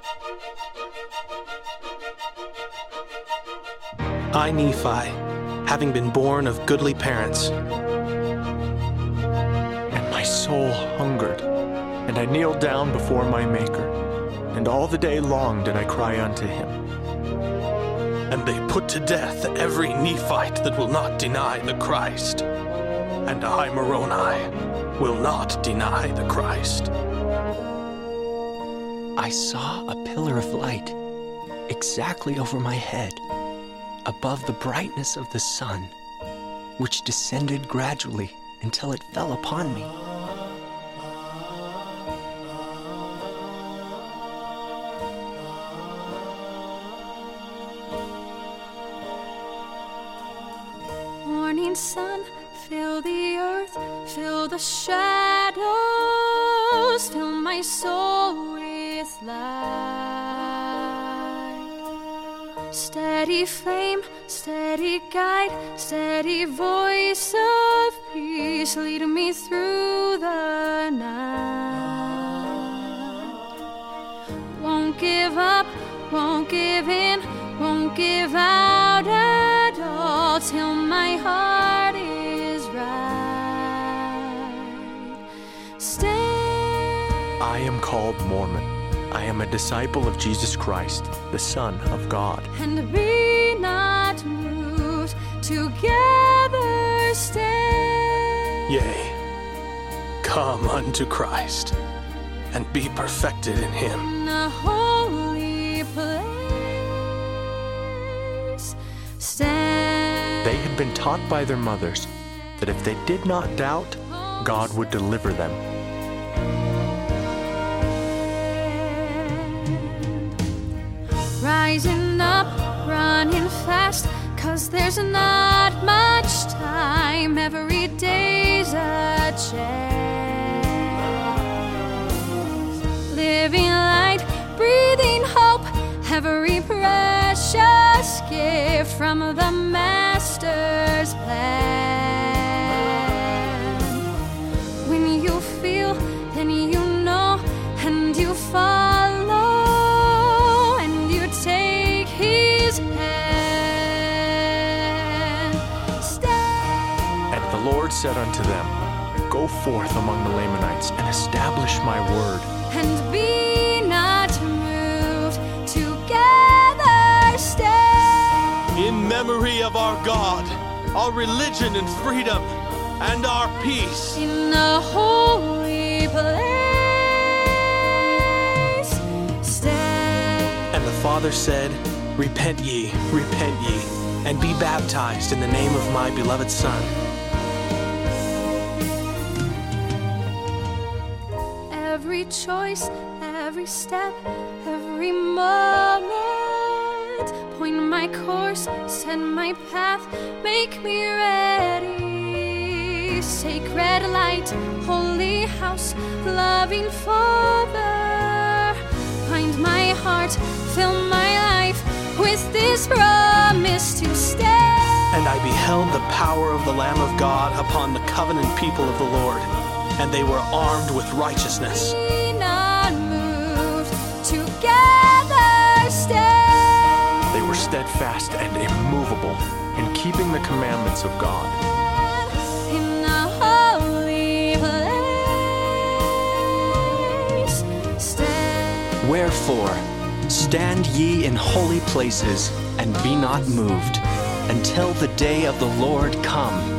I, Nephi, having been born of goodly parents, and my soul hungered, and I kneeled down before my Maker, and all the day long did I cry unto him. and they put to death every Nephite that will not deny the Christ, and I, Moroni, will not deny the Christ. I saw a pillar of light exactly over my head, above the brightness of the sun, which descended gradually until it fell upon me. Morning sun, fill the earth, fill the shadows, fill my soul with light. Steady flame, steady guide, steady voice of peace, lead me through the night. Won't give up, won't give in, won't give out at all till my heart is right. Stand. I am called Mormon. I am a disciple of Jesus Christ, the Son of God. And be not moved, together stand. Yea, come unto Christ, and be perfected in him. In a holy place, stand. They had been taught by their mothers that if they did not doubt, God would deliver them. Rising up, running fast, 'cause there's not much time. Every day's a chance. Living light, breathing hope, every precious gift from the Master's plan. When you feel, then you know, and you follow. The Lord said unto them, Go forth among the Lamanites and establish my word. And be not moved, together stand. In memory of our God, our religion and freedom, and our peace. In a holy place, stand. And the Father said, repent ye, and be baptized in the name of my beloved Son. Every choice, every step, every moment, point my course, set my path, make me ready. Sacred light, holy house, loving Father, find my heart, fill my life with this promise to stay. And I beheld the power of the Lamb of God upon the covenant people of the Lord, and they were armed with righteousness. Be not moved, together stand. They were steadfast and immovable in keeping the commandments of God. In a holy place, stand. Wherefore, stand ye in holy places, and be not moved, until the day of the Lord come,